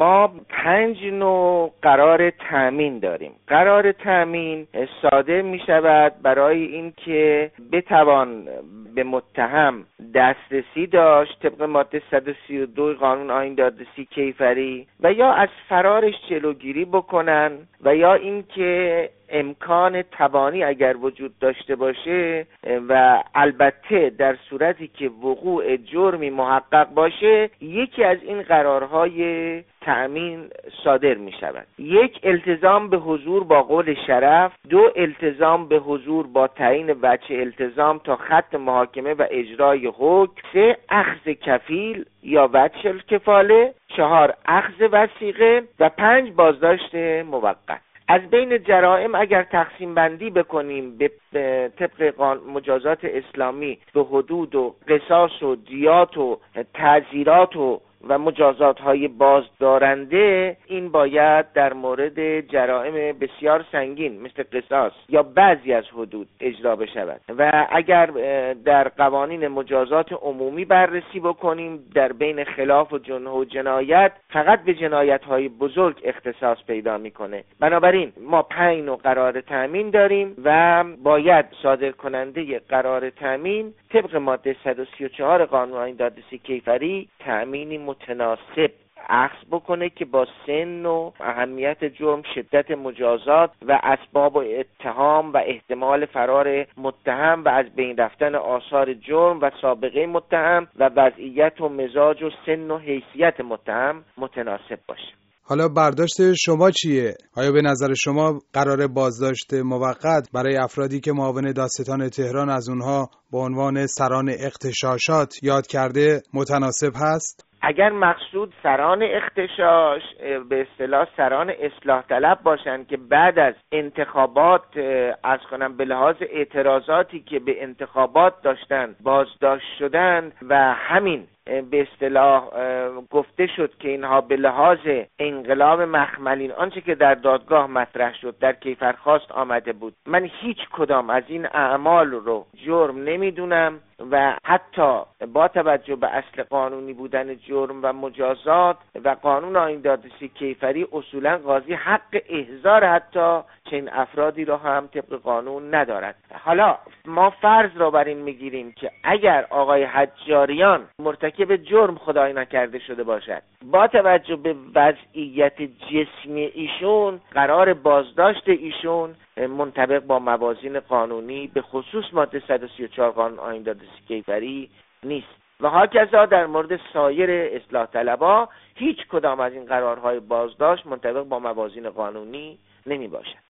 ما 5 نوع قرار تأمین داریم. قرار تأمین صادر می شود برای اینکه بتوان به متهم دسترسی داشت طبق ماده 132 قانون آیین دادرسی کیفری و یا از فرارش جلوگیری بکنن و یا اینکه امکان توانی اگر وجود داشته باشه و البته در صورتی که وقوع جرمی محقق باشه یکی از این قرارهای تأمین صادر می شود. 1 التزام به حضور با قول شرف، 2 التزام به حضور با تعیین وجه التزام تا خط محاکمه و اجرای حکم، 3 اخذ کفیل یا وجه الکفاله، 4 اخذ وثیقه و 5 بازداشت موقت. از بین جرائم اگر تقسیم بندی بکنیم به طبق مجازات اسلامی به حدود و قصاص و دیات و تعزیرات و مجازات های بازدارنده، این باید در مورد جرائم بسیار سنگین مثل قصاص یا بعضی از حدود اجرا بشود و اگر در قوانین مجازات عمومی بررسی بکنیم در بین خلاف و جنح و جنایت فقط به جنایت های بزرگ اختصاص پیدا میکنه. بنابراین ما 5 نوع قرار تأمین داریم و باید صادر کننده قرار تأمین طبق ماده 134 قانون آیین دادرسی کیفری تأمینی متناسب اخذ بکنه که با سن و اهمیت جرم، شدت مجازات و اسباب و اتهام و احتمال فرار متهم و از بین رفتن آثار جرم و سابقه متهم و وضعیت و مزاج و سن و حیثیت متهم متناسب باشه. حالا برداشت شما چیه؟ آیا به نظر شما قرار بازداشت موقت برای افرادی که معاون دادستان تهران از اونها به عنوان سران اغتشاشات یاد کرده متناسب هست؟ اگر مقصود سران اغتشاش به اصطلاح سران اصلاح طلب باشند که بعد از انتخابات به لحاظ اعتراضاتی که به انتخابات داشتن بازداشت شدند و همین به اصطلاح گفته شد که اینها به لحاظ انقلاب مخملین آنچه که در دادگاه مطرح شد در کیفرخواست آمده بود، من هیچ کدام از این اعمال رو جرم نمیدونم و حتی با توجه به اصل قانونی بودن جرم و مجازات و قانون آیین دادرسی کیفری اصولا قاضی حق احضار حتی چنین افرادی رو هم طبق قانون ندارد. حالا ما فرض را بر این میگیریم که اگر آقای حجاریان مرتکب جرم خدای نکرده شده باشد، با توجه به وضعیت جسمی ایشون قرار بازداشت ایشون منطبق با موازین قانونی به خصوص ماده 134 قانون آیین دادرسی کیفری نیست و هاکذا در مورد سایر اصلاح طلبها هیچ کدام از این قرارهای بازداشت منطبق با موازین قانونی نمی باشد.